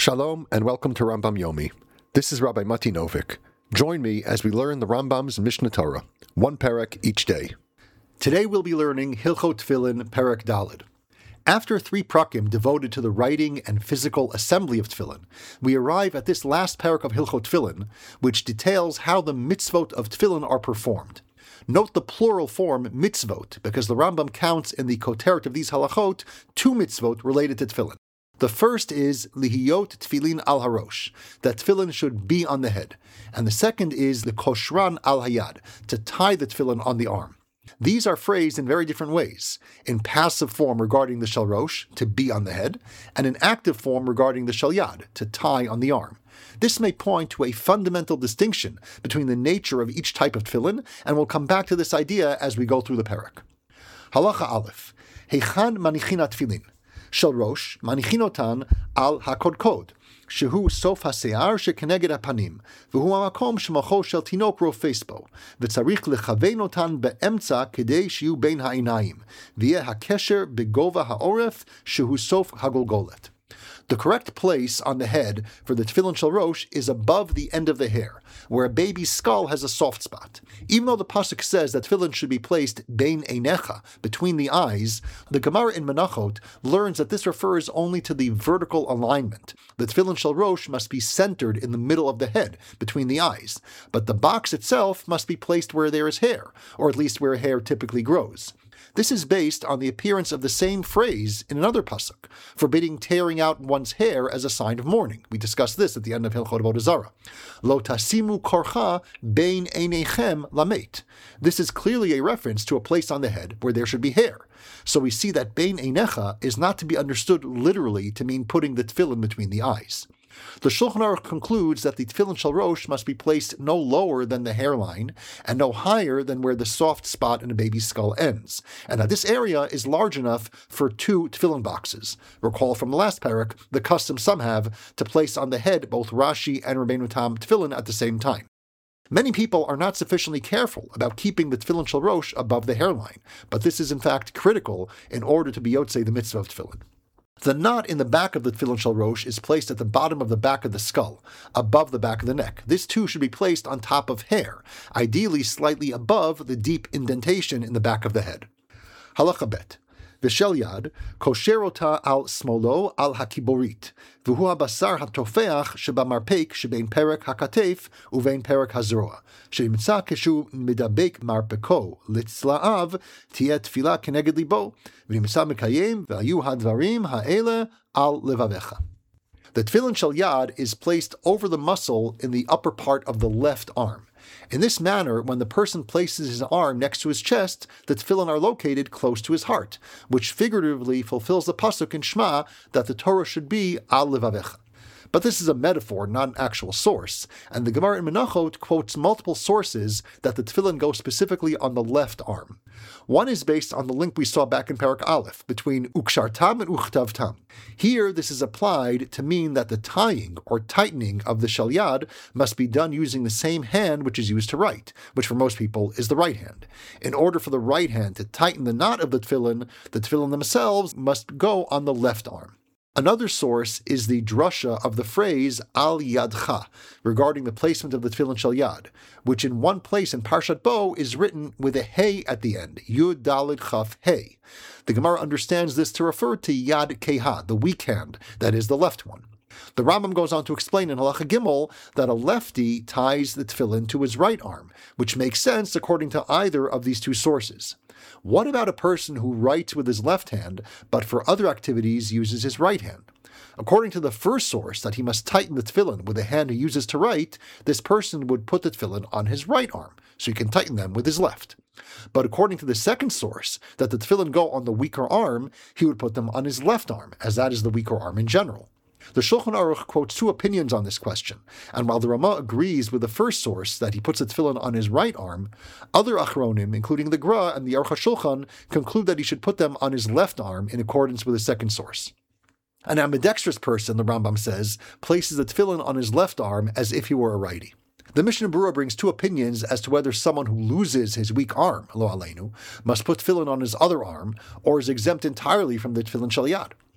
Shalom and welcome to Rambam Yomi. This is Rabbi Mati Novik. Join me as we learn the Rambam's Mishnah Torah, one perek each day. Today we'll be learning Hilchot Tefillin Perek Daled. After 3 prakim devoted to the writing and physical assembly of tefillin, we arrive at this last perek of Hilchot Tefillin, which details how the mitzvot of tefillin are performed. Note the plural form mitzvot, because the Rambam counts in the koteret of these halachot 2 mitzvot related to tefillin. The first is lihiyot tefillin al harosh, that tefillin should be on the head, and the second is the koshran al hayad, to tie the tefillin on the arm. These are phrased in very different ways, in passive form regarding the shalrosh, to be on the head, and in active form regarding the shalyad, to tie on the arm. This may point to a fundamental distinction between the nature of each type of tefillin, and we'll come back to this idea as we go through the perek. Halacha Aleph, Heichan manichin tefillin. Shel rosh, manichinotan al hakodkod, shehu sof hasear shekeneged hapanim, v'hu hamakom shemacho shel tinok rofes bo, v'tzarich lechavein otan be'emtza kedei shiu bein ha'inayim, v'yeh hakesher begova ha'oref shehu sof hagolgolet. The correct place on the head for the tefillin shel rosh is above the end of the hair, where a baby's skull has a soft spot. Even though the pasuk says that tefillin should be placed bein einecha, between the eyes, the Gemara in Menachot learns that this refers only to the vertical alignment. The tefillin shel rosh must be centered in the middle of the head, between the eyes, but the box itself must be placed where there is hair, or at least where hair typically grows. This is based on the appearance of the same phrase in another pasuk, forbidding tearing out one's hair as a sign of mourning. We discussed this at the end of Hilchot Avodah Zarah. Lo tasimu korcha bein einechem lamet. This is clearly a reference to a place on the head where there should be hair. So we see that bein einecha is not to be understood literally to mean putting the tefillin between the eyes. The Shulchan Aruch concludes that the tefillin shel rosh must be placed no lower than the hairline and no higher than where the soft spot in a baby's skull ends, and that this area is large enough for 2 tefillin boxes. Recall from the last perek the custom some have to place on the head both Rashi and Rabbeinu Tam tefillin at the same time. Many people are not sufficiently careful about keeping the tefillin shel rosh above the hairline, but this is in fact critical in order to be yotzei the mitzvah of tefillin. The knot in the back of the tefillin shel rosh is placed at the bottom of the back of the skull, above the back of the neck. This too should be placed on top of hair, ideally slightly above the deep indentation in the back of the head. Halacha bet. V'shel yad, kosher ota al smolo al hakiborit, v'hu habasar hatofeach shebamarpek shebein perek hakatef uvein perek hazroa, sheimtza keshu midabek marpeko litzla'av tiet tefila keneged libo, v'nimtza mekayem v'ayu hadvarim ha'ele al levavecha. The tefillin shel yad is placed over the muscle in the upper part of the left arm. In this manner, when the person places his arm next to his chest, the tefillin are located close to his heart, which figuratively fulfills the pasuk in Shema that the Torah should be al levavecha. But this is a metaphor, not an actual source, and the Gemara in Menachot quotes multiple sources that the tefillin go specifically on the left arm. One is based on the link we saw back in Perek Aleph between ukshartam and uchtavtam. Here, this is applied to mean that the tying or tightening of the shalyad must be done using the same hand which is used to write, which for most people is the right hand. In order for the right hand to tighten the knot of the tefillin themselves must go on the left arm. Another source is the drasha of the phrase al yadcha, regarding the placement of the tefillin shel yad, which in one place in Parshat Bo is written with a hey at the end, yud daled chaf hey. The Gemara understands this to refer to yad keha, the weak hand, that is the left one. The Rambam goes on to explain in Halacha Gimel that a lefty ties the tefillin to his right arm, which makes sense according to either of these 2 sources. What about a person who writes with his left hand, but for other activities uses his right hand? According to the first source that he must tighten the tefillin with the hand he uses to write, this person would put the tefillin on his right arm, so he can tighten them with his left. But according to the second source, that the tefillin go on the weaker arm, he would put them on his left arm, as that is the weaker arm in general. The Shulchan Aruch quotes 2 opinions on this question, and while the Ramah agrees with the first source that he puts the tefillin on his right arm, other Achronim, including the Gra and the Aruch HaShulchan, conclude that he should put them on his left arm in accordance with the second source. An ambidextrous person, the Rambam says, places the tefillin on his left arm as if he were a righty. The Mishnah Berurah brings 2 opinions as to whether someone who loses his weak arm, lo aleinu, must put tefillin on his other arm, or is exempt entirely from the tefillin shel yad.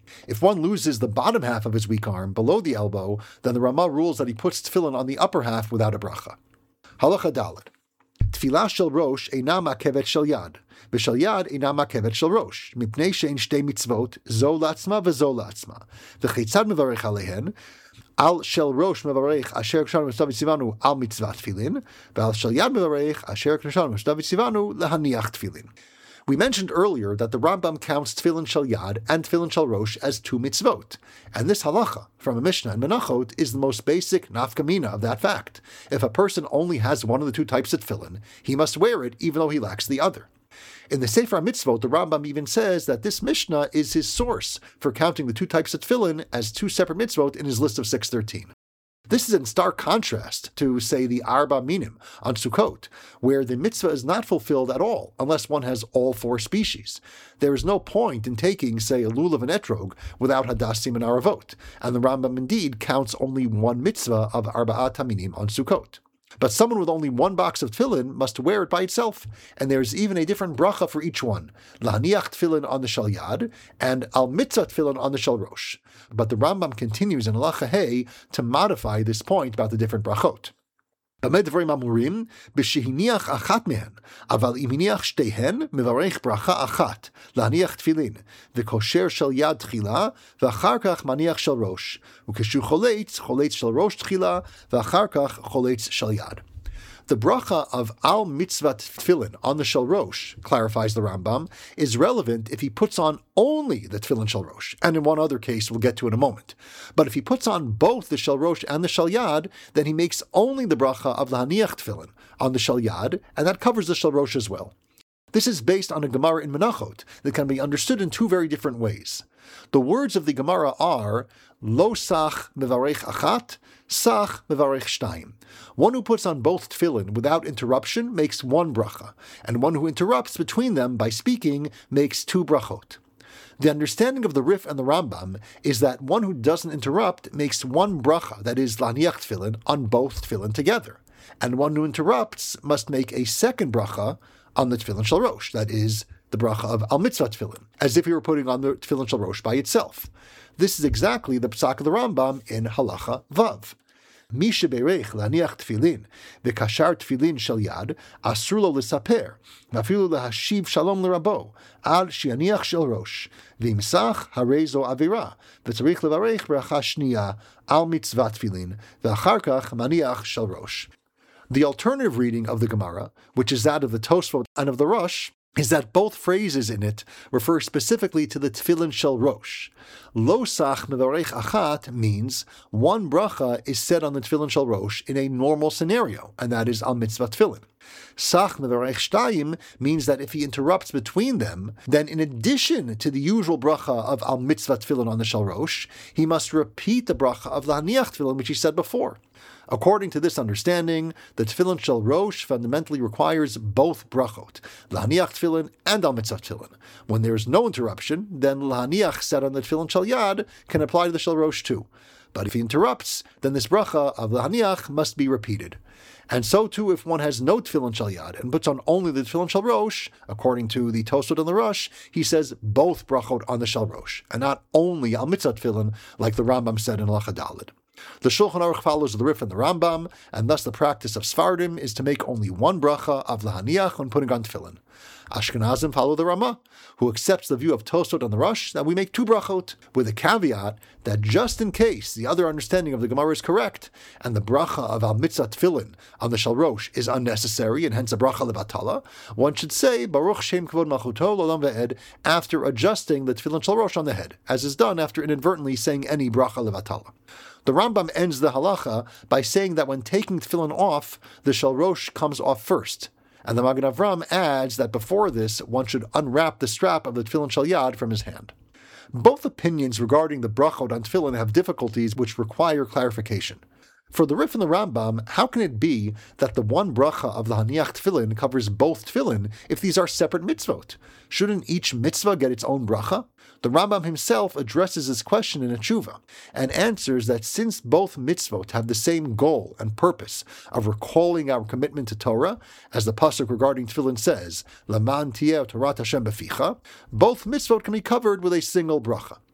If one loses the bottom half of his weak arm below the elbow, then the Rama rules that he puts tefillin on the upper half without a bracha. Halacha Daled. Tfilah shel rosh eina makevet shel yad, v'shel yad eina makevet shel rosh, mipnei she'en shtei mitzvot, zo la'atzma v'zo la'atzma, v'cheitzad mevarech alehen, al shel rosh mevarech asher k'shanu v'shtav v'tzivanu al mitzvat tefillin, v'al shel yad mevarech asher k'shanu v'shtav v'tzivanu lehaniach tefillin. We mentioned earlier that the Rambam counts tefillin shel yad and tefillin shel rosh as two mitzvot, and this halacha from a Mishnah in Menachot is the most basic nafkamina of that fact. If a person only has one of the two types of tefillin, he must wear it even though he lacks the other. In the Sefer HaMitzvot, the Rambam even says that this Mishnah is his source for counting the two types of tefillin as two separate mitzvot in his list of 613. This is in stark contrast to, say, the Arba Minim on Sukkot, where the mitzvah is not fulfilled at all unless one has all four species. There is no point in taking, say, a lulav and etrog without hadassim and aravot, and the Rambam indeed counts only one mitzvah of Arba'at Haminim on Sukkot. But someone with only one box of tefillin must wear it by itself, and there is even a different bracha for each one, lahaniach tefillin on the shel yad, and al mitzvah tefillin on the shel rosh. But the Rambam continues in Halacha Hey to modify this point about the different brachot. במה דברים אמורים? בשהניח אחת מהן, אבל אם הניח שתיהן, מברך ברכה אחת, להניח תפילין, וקושר של יד תחילה, ואחר כך מניח של ראש, וכשהוא חולץ, חולץ של ראש תחילה, ואחר כך חולץ של יד. The bracha of al mitzvah tefillin on the shel rosh, clarifies the Rambam, is relevant if he puts on only the tefillin shel rosh, and in one other case we'll get to in a moment. But if he puts on both the shel rosh and the shel yad, then he makes only the bracha of lahaniach tefillin on the shel yad, and that covers the shel rosh as well. This is based on a Gemara in Menachot that can be understood in two very different ways. The words of the Gemara are, Lo sach mevarech achat, sach mevarech shtayim. One who puts on both tefillin without interruption makes one bracha, and one who interrupts between them by speaking makes two brachot. The understanding of the Rif and the Rambam is that one who doesn't interrupt makes one bracha, that is lahaniach tefillin, on both tefillin together, and one who interrupts must make a second bracha on the tefillin shel rosh, that is the bracha of al mitzvah tefillin, as if he were putting on the tefillin shel rosh by itself. This is exactly the psak of the Rambam in Halacha Vav. Mi sheberech laniach tefillin v'kashar tefillin shel yad asur lo l'saper v'afilu lahashiv shalom l'rabo al shianiach shel rosh v'imsach harezo avira v'tzarich levarech bracha shniya al mitzvah tefillin v'achar kach maniach shel rosh. The alternative reading of the Gemara, which is that of the Tosfot and of the Rosh, is that both phrases in it refer specifically to the tefillin shel rosh. Lo sach mevarech achat means one bracha is said on the tefillin shel rosh in a normal scenario, and that is al mitzvah tefillin. Sach mevarech shtayim means that if he interrupts between them, then in addition to the usual bracha of al mitzvah tefillin on the shel rosh, he must repeat the bracha of lahaniach tefillin which he said before. According to this understanding, the tefillin shel rosh fundamentally requires both brachot, lahaniach tefillin and al mitzvah tefillin. When there is no interruption, then lahaniach said on the tefillin shel yad can apply to the shel rosh too. But if he interrupts, then this bracha of lahaniach must be repeated. And so too, if one has no tefillin shel yad and puts on only the tefillin shel rosh, according to the Tosfot and the Rosh, he says both brachot on the shel rosh, and not only al mitzvah tefillin, like the Rambam said in Halacha Daled. The Shulchan Aruch follows the Rif and the Rambam, and thus the practice of Sfardim is to make only one bracha of lahaniach when putting on tefillin. Ashkenazim follow the Rama, who accepts the view of Tosfot and the Rosh that we make two brachot, with a caveat that just in case the other understanding of the Gemara is correct, and the bracha of al mitzvah tefillin on the shel rosh is unnecessary and hence a bracha levatala, one should say Baruch Shem Kavod Malchuto L'Olam Ve'ed after adjusting the tefillin shel rosh on the head, as is done after inadvertently saying any bracha levatala. The Rambam ends the halacha by saying that when taking tefillin off, the shel rosh comes off first. And the Magen Avram adds that before this, one should unwrap the strap of the tefillin shel yad from his hand. Both opinions regarding the brachot on tefillin have difficulties which require clarification. For the Rif and the Rambam, how can it be that the one bracha of the lahaniach tefillin covers both tefillin if these are separate mitzvot? Shouldn't each mitzvah get its own bracha? The Rambam himself addresses this question in a tshuva, and answers that since both mitzvot have the same goal and purpose of recalling our commitment to Torah, as the pasuk regarding tefillin says, Laman tieh Torat Hashem beficha, both mitzvot can be covered with a single bracha.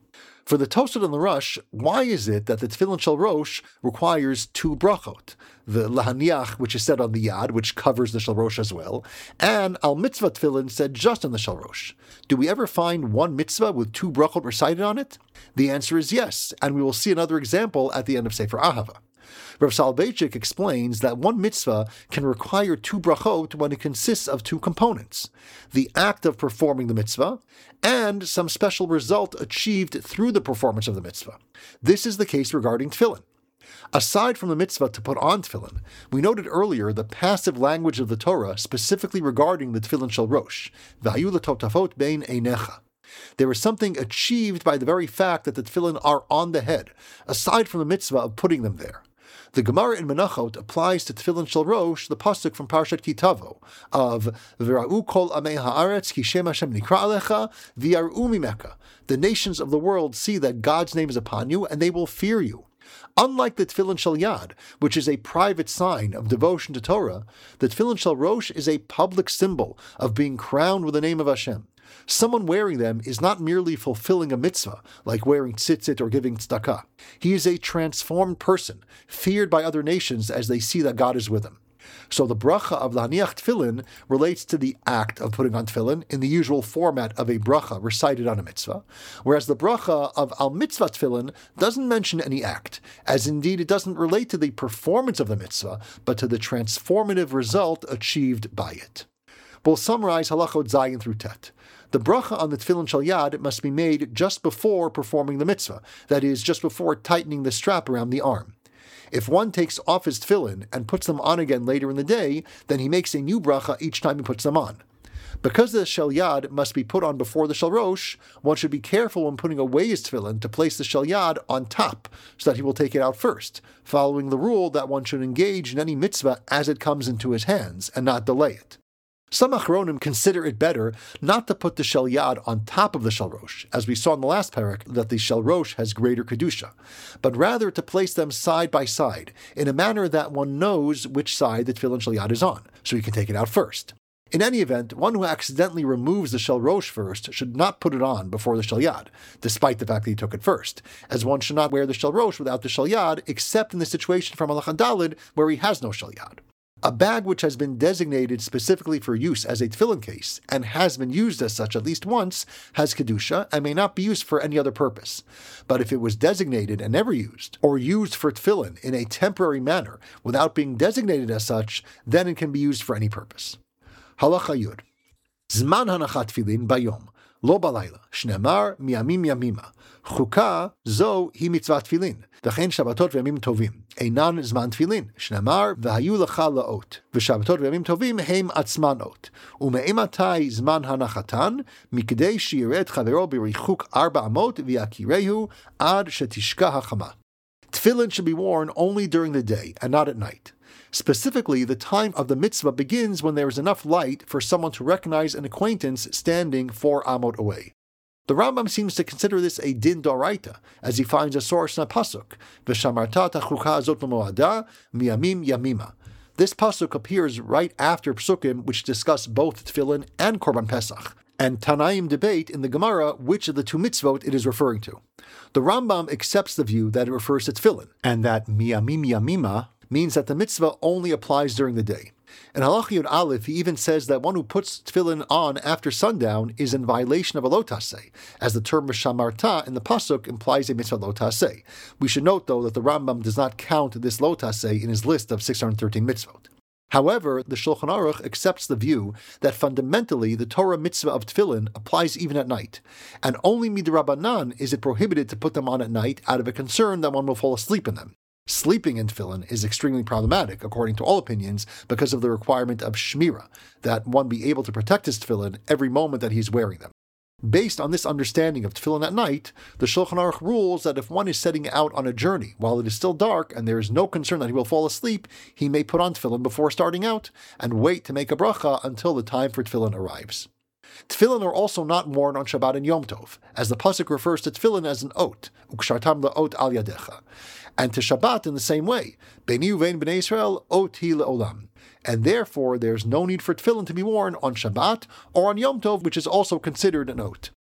For the Tosfot and the Rosh, why is it that the Tefillin Shel Rosh requires 2 brachot? The Lahaniach, which is said on the Yad, which covers the Shel Rosh as well, and Al Mitzvah Tefillin said just on the Shel Rosh. Do we ever find one mitzvah with 2 brachot recited on it? The answer is yes, and we will see another example at the end of Sefer Ahava. Rav Soloveitchik explains that one mitzvah can require 2 brachot when it consists of 2 components: the act of performing the mitzvah and some special result achieved through the performance of the mitzvah. This is the case regarding tefillin. Aside from the mitzvah to put on tefillin, we noted earlier the passive language of the Torah specifically regarding the tefillin shel rosh, v'hayu l'totafot bein einecha. There is something achieved by the very fact that the tefillin are on the head, aside from the mitzvah of putting them there. The Gemara in Menachot applies to Tefillin Shel Rosh the pasuk from Parshat Kitavo of V'ra'u kol amei haaretz ki shem Hashem nikra alecha v'yar'u mimeka. The nations of the world see that God's name is upon you, and they will fear you. Unlike the Tefillin Shel Yad, which is a private sign of devotion to Torah, the Tefillin Shel Rosh is a public symbol of being crowned with the name of Hashem. Someone wearing them is not merely fulfilling a mitzvah, like wearing tzitzit or giving tzedakah. He is a transformed person, feared by other nations as they see that God is with him. So the bracha of Lahaniach Tefillin relates to the act of putting on tefillin in the usual format of a bracha recited on a mitzvah, whereas the bracha of Al Mitzvah Tefillin doesn't mention any act, as indeed it doesn't relate to the performance of the mitzvah, but to the transformative result achieved by it. We'll summarize halachot zayin through tet. The bracha on the Tefillin Shel Yad must be made just before performing the mitzvah, that is, just before tightening the strap around the arm. If one takes off his tefillin and puts them on again later in the day, then he makes a new bracha each time he puts them on. Because the Shel Yad must be put on before the Shel Rosh, one should be careful when putting away his tefillin to place the Shel Yad on top, so that he will take it out first, following the rule that one should engage in any mitzvah as it comes into his hands, and not delay it. Some Achronim consider it better not to put the Shel Yad on top of the Shel Rosh, as we saw in the last parak that the Shel Rosh has greater Kedusha, but rather to place them side by side, in a manner that one knows which side the Tefillin Shel Yad is on, so he can take it out first. In any event, one who accidentally removes the Shel Rosh first should not put it on before the Shel Yad, despite the fact that he took it first, as one should not wear the Shel Rosh without the Shel Yad, except in the situation from Halacha Daled, where he has no Shel Yad. A bag which has been designated specifically for use as a tefillin case, and has been used as such at least once, has Kedusha and may not be used for any other purpose. But if it was designated and never used, or used for tefillin in a temporary manner without being designated as such, then it can be used for any purpose. Halacha Yud. Zman hanachat tefillin bayom, lo balayla, shnemar miyamim yamima. Chuka zo hi mitzvah tefillin. V'chein Shabbatot v'yamim tovim. Einan zman tefillin. Shnemar v'hayu lecha la'ot. V'Shabbatot v'yamim tovim heim atzman ot. U'me'ematai zman hanachatan, mikdei shi'ireh et chavero b'richuk 4 amot v'yakirehu ad shetishka hachama. Tefillin should be worn only during the day and not at night. Specifically, the time of the mitzvah begins when there is enough light for someone to recognize an acquaintance standing 4 amot away. The Rambam seems to consider this a din d'oraita, as he finds a source in a pasuk, V'shamarta tachuka azot l'moada miyamim yamima. This pasuk appears right after psukim which discuss both tefillin and korban pesach, and Tanaim debate in the Gemara which of the 2 mitzvot it is referring to. The Rambam accepts the view that it refers to tefillin, and that miyamim yamima means that the mitzvah only applies during the day. In Halacha Yud Aleph, he even says that one who puts tefillin on after sundown is in violation of a lo taseh, as the term V'shamarta in the pasuk implies a mitzvah lo taseh. We should note, though, that the Rambam does not count this lo taseh in his list of 613 mitzvot. However, the Shulchan Aruch accepts the view that fundamentally the Torah mitzvah of tefillin applies even at night, and only midrabanan is it prohibited to put them on at night out of a concern that one will fall asleep in them. Sleeping in tefillin is extremely problematic, according to all opinions, because of the requirement of shmira, that one be able to protect his tefillin every moment that he is wearing them. Based on this understanding of tefillin at night, the Shulchan Aruch rules that if one is setting out on a journey while it is still dark and there is no concern that he will fall asleep, he may put on tefillin before starting out and wait to make a bracha until the time for tefillin arrives. Tefillin are also not worn on Shabbat and Yom Tov, as the pasuk refers to tefillin as an ot, ukshartam la'ot al yadecha, and to Shabbat in the same way, Beini uvein b'nei Yisrael ot hi le'olam, and therefore there is no need for tefillin to be worn on Shabbat or on Yom Tov, which is also considered an ot.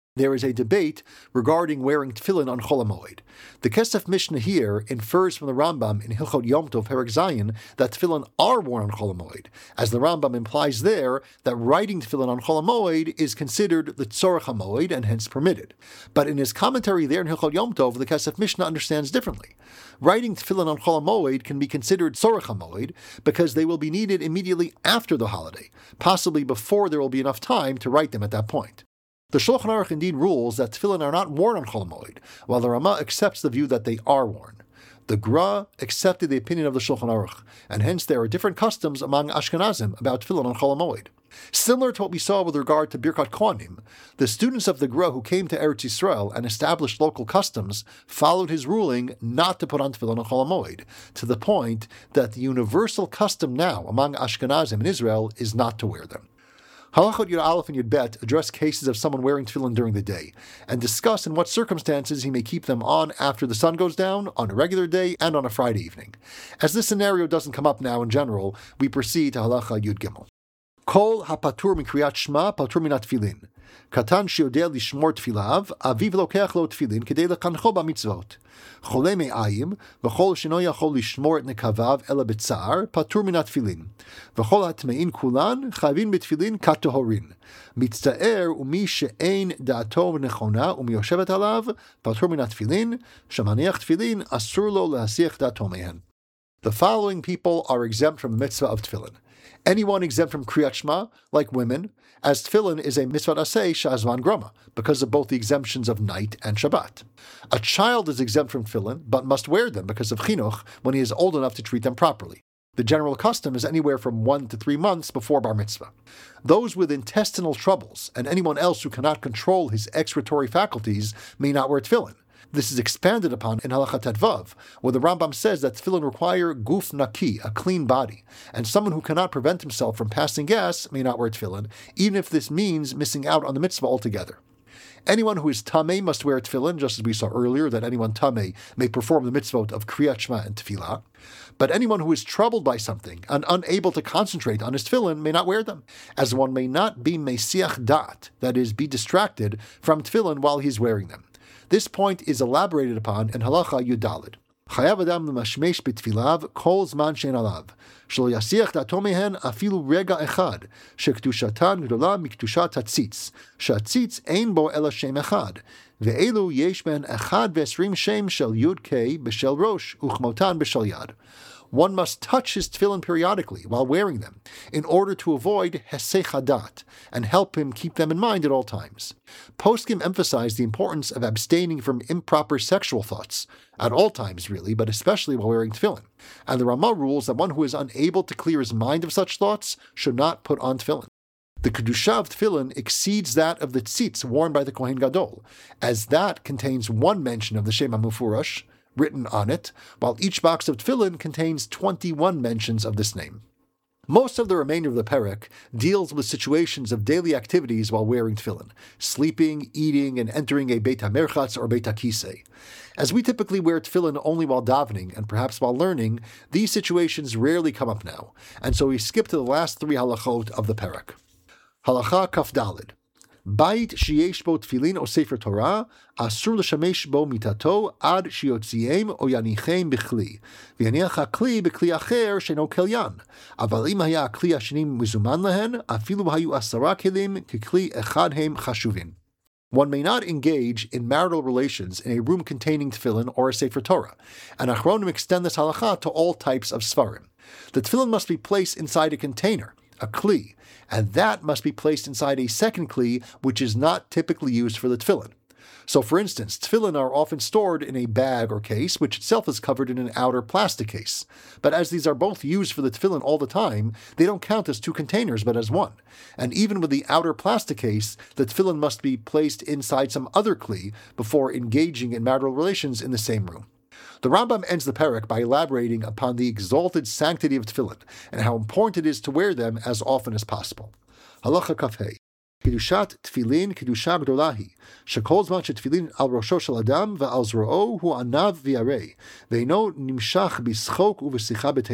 There is a debate regarding wearing tefillin on Chol HaMoed. The Kesef Mishnah here infers from the Rambam in Hilchot Yom Tov Perek Zayin that tefillin are worn on Chol HaMoed, as the Rambam implies there that writing tefillin on Chol HaMoed is considered the Tzorech HaMoed and hence permitted. But in his commentary there in Hilchot Yom Tov, the Kesef Mishnah understands differently. Writing tefillin on Chol HaMoed can be considered Tzorech HaMoed because they will be needed immediately after the holiday, possibly before there will be enough time to write them at that point. The Shulchan Aruch indeed rules that tefillin are not worn on Chol HaMoed, while the Rama accepts the view that they are worn. The Gra accepted the opinion of the Shulchan Aruch, and hence there are different customs among Ashkenazim about tefillin on Chol HaMoed. Similar to what we saw with regard to Birkat Kohanim, the students of the Gra who came to Eretz Yisrael and established local customs followed his ruling not to put on tefillin on Chol HaMoed, to the point that the universal custom now among Ashkenazim in Israel is not to wear them. Halachot Yud Aleph and Yud Bet address cases of someone wearing tefillin during the day, and discuss in what circumstances he may keep them on after the sun goes down, on a regular day, and on a Friday evening. As this scenario doesn't come up now in general, we proceed to Halacha Yud Gimel. Kol hapatur min kriyat shma patur min tefillin. Katan shiodeh lishmor tefilav, aviv lokeach lo tefillin kedei lekancho b'mitzvot. Chole me'ayim, v'chol sheno yachol lishmor et nekavav ela b'tzar, patur min tefillin. V'chol hatmein kulan, chavin b'tefillin katohorin. Mitzta'er umi she'ein da'ato nechona umiyoshevet alav, patur min tefillin, shemaniach tefillin, asur lo lehasiach da'ato mehen. The following people are exempt from the mitzvah of tefillin. Anyone exempt from Kriyat Shema, like women, as tefillin is a mitzvah aseh shazman grama, because of both the exemptions of night and Shabbat. A child is exempt from tefillin, but must wear them because of chinuch when he is old enough to treat them properly. The general custom is anywhere from 1 to 3 months before bar mitzvah. Those with intestinal troubles and anyone else who cannot control his excretory faculties may not wear tefillin. This is expanded upon in Halakha Vav, where the Rambam says that tefillin require guf naki, a clean body, and someone who cannot prevent himself from passing gas may not wear tefillin, even if this means missing out on the mitzvah altogether. Anyone who is tamei must wear tefillin, just as we saw earlier that anyone tamei may perform the mitzvot of Kriyat Shema and Tefillah. But anyone who is troubled by something and unable to concentrate on his tefillin may not wear them, as one may not be mesiach dat, that is, be distracted from tefillin while he is wearing them. This point is elaborated upon in Halacha Yud Daled. Chayav adam l'mashmesh b'tfilav kol zman she'en alav, shelo yasiach da'ato mehen afilu rega echad, shekdushatan gdola mikdushat hatzitz, shehatzitz ein bo ela shem echad, ve'elu yesh ben echad ve'esrim shem shel yud kei b'shel rosh, uchmotan b'shel yad. One must touch his tefillin periodically while wearing them, in order to avoid hesech hadat, and help him keep them in mind at all times. Poskim emphasize the importance of abstaining from improper sexual thoughts, at all times really, but especially while wearing tefillin. And the Ramah rules that one who is unable to clear his mind of such thoughts should not put on tefillin. The kedusha of tefillin exceeds that of the tzitz worn by the Kohen Gadol, as that contains one mention of the Shem HaMufurash, written on it, while each box of tefillin contains 21 mentions of this name. Most of the remainder of the perek deals with situations of daily activities while wearing tefillin, sleeping, eating, and entering a Beit HaMerchatz or Beit HaKisei. As we typically wear tefillin only while davening and perhaps while learning, these situations rarely come up now, and so we skip to the last 3 halachot of the perek. Halacha Kaf Daled. Bait sheyesh bo tefillin o sefer Torah, asur l'shamesh bo mitato ad shiyotziem o yanichem b'chli, v'yaniach ha'kli b'kli acher sheno kelyan. Aval im haya ha'kli hasheni mizuman lehen, afilu hayu 10 kelim k'kli echad hem chashuvin. One may not engage in marital relations in a room containing tefillin or a sefer Torah, and Achronim extend this halacha to all types of svarim. The tefillin must be placed inside a container, a kli, and that must be placed inside a second kli, which is not typically used for the tefillin. So, for instance, tefillin are often stored in a bag or case, which itself is covered in an outer plastic case. But as these are both used for the tefillin all the time, they don't count as 2 containers, but as one. And even with the outer plastic case, the tefillin must be placed inside some other kli before engaging in marital relations in the same room. The Rambam ends the perek by elaborating upon the exalted sanctity of tefillin and how important it is to wear them as often as possible. Halacha Kafhei. Kedushat tefillin kedusha gdolahi, shekol zman shetefillin al rosho shel adam ve'al zro'o hu anav v'yarei, ve'ino nimshach b'schok u'v'sicha b'teila.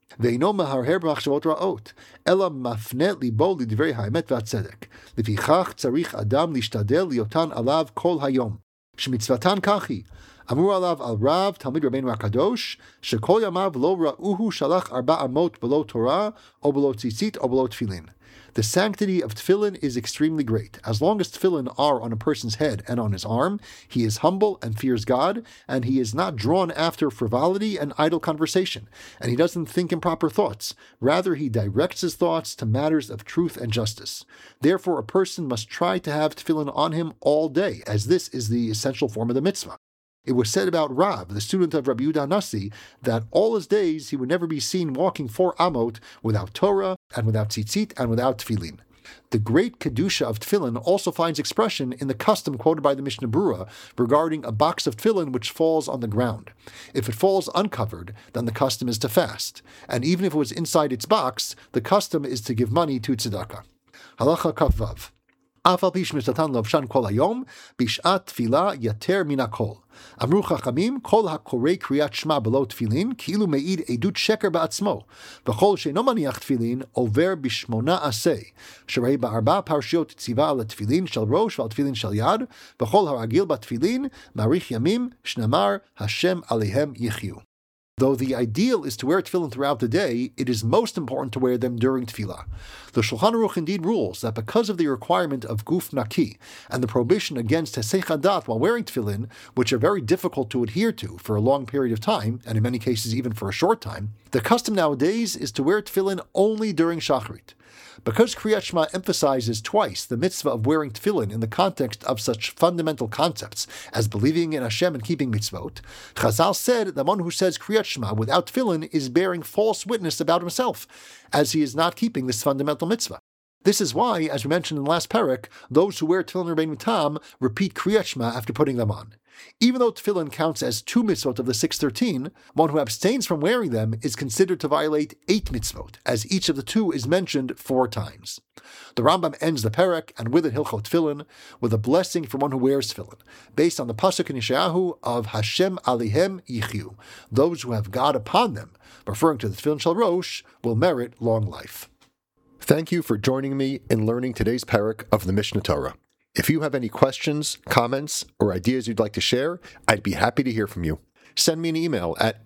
ואינו מהרהר במחשבות רעות, אלא מפנה ליבו לדברי האמת והצדק. לפיכך צריך אדם להשתדל ליותן עליו כל היום, שמצוותן כך היא. אמרו עליו על רב, תלמיד רבינו הקדוש, שכל ימיו לא ראוהו שלח 4 אמות בלא תורה, או בלא ציצית, או בלא תפילין. The sanctity of tefillin is extremely great. As long as tefillin are on a person's head and on his arm, he is humble and fears God, and he is not drawn after frivolity and idle conversation, and he doesn't think improper thoughts. Rather, he directs his thoughts to matters of truth and justice. Therefore, a person must try to have tefillin on him all day, as this is the essential form of the mitzvah. It was said about Rav, the student of Rabbi Yehuda Nasi, that all his days he would never be seen walking 4 amot without Torah and without tzitzit and without tefillin. The great kedusha of tefillin also finds expression in the custom quoted by the Mishnah Berurah regarding a box of tefillin which falls on the ground. If it falls uncovered, then the custom is to fast, and even if it was inside its box, the custom is to give money to tzedakah. Halacha Kavav. אף על פי שמשתתן לבשן כל היום, בשעת תפילה יתר מן הכל. אמרו חכמים, כל הקורא קריאת שמע בלא תפילין, כאילו מעיד עדות שקר בעצמו, וכל שאינו מניח תפילין, עובר ב18, שראי ב4 פרשיות ציווה על התפילין של ראש ועל תפילין של יד, וכל הרגיל בתפילין, מאריך ימים, שנאמר, השם עליהם יחיו. Though the ideal is to wear tefillin throughout the day, it is most important to wear them during tefillah. The Shulchan Aruch indeed rules that because of the requirement of guf naki and the prohibition against hesei chadat while wearing tefillin, which are very difficult to adhere to for a long period of time, and in many cases even for a short time, the custom nowadays is to wear tefillin only during shacharit. Because Kriyat Shema emphasizes twice the mitzvah of wearing tefillin in the context of such fundamental concepts as believing in Hashem and keeping mitzvot, Chazal said that one who says Kriyat Shema without tefillin is bearing false witness about himself, as he is not keeping this fundamental mitzvah. This is why, as we mentioned in the last parak, those who wear tefillin Rabbeinu Tam repeat Kriyat Shema after putting them on. Even though tefillin counts as 2 mitzvot of the 613, one who abstains from wearing them is considered to violate 8 mitzvot, as each of the 2 is mentioned 4 times. The Rambam ends the parak, and with it Hilchot Tefillin, with a blessing for one who wears tefillin, based on the pasuk in Yeshayahu of Hashem alihem yichyu. Those who have God upon them, referring to the tefillin shel rosh, will merit long life. Thank you for joining me in learning today's parak of the Mishnah Torah. If you have any questions, comments, or ideas you'd like to share, I'd be happy to hear from you. Send me an email at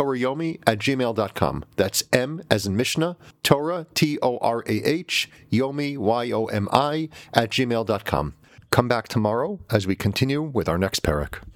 mtorayomi@gmail.com. That's M as in Mishnah, Torah, Torah, Yomi, Yomi, @gmail.com. Come back tomorrow as we continue with our next parak.